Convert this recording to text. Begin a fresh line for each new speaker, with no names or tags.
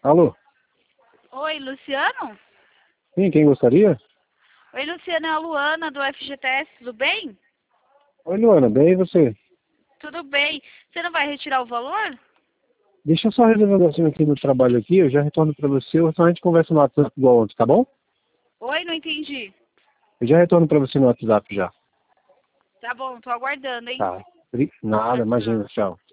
Alô?
Oi, Luciano?
Sim, quem gostaria?
Oi, Luciano, é a Luana do FGTS, tudo bem?
Oi, Luana, bem e você?
Tudo bem. Você não vai retirar o valor?
Deixa eu só resolver um negocinho aqui no trabalho aqui, eu já retorno pra você, ou senão a gente conversa no WhatsApp igual ontem, tá bom?
Oi, não entendi.
Eu já retorno pra você no WhatsApp já.
Tá bom, tô aguardando, hein?
Tá. Nada,
Tchau, tchau.
imagina, tchau.